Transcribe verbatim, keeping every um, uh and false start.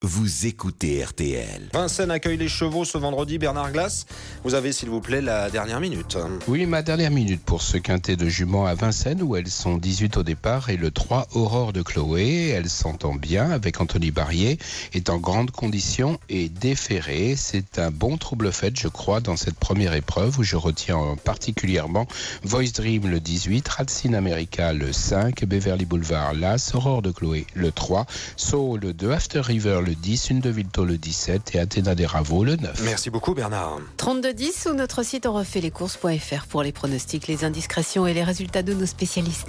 vous écoutez R T L. Vincennes accueille les chevaux ce vendredi. Bernard Glass, vous avez s'il vous plaît la dernière minute. Oui, ma dernière minute pour ce quintet de juments à Vincennes où elles sont dix-huit au départ et le trois Aurore de Chloé. Elle s'entend bien avec Anthony Barrier, est en grande condition et déférée. C'est un bon trouble-fête, je crois, dans cette première épreuve où je retiens particulièrement Voice Dream le dix-huit, Racine America le cinq, Beverly Boulevard l'As, Aurore de Chloé le trois, So le deux, After River le dix, Une de Vilto le dix-sept et Athéna des Ravots le neuf. Merci beaucoup Bernard. trente-deux dix ou notre site on refait les courses point f r pour les pronostics, les indiscrétions et les résultats de nos spécialistes.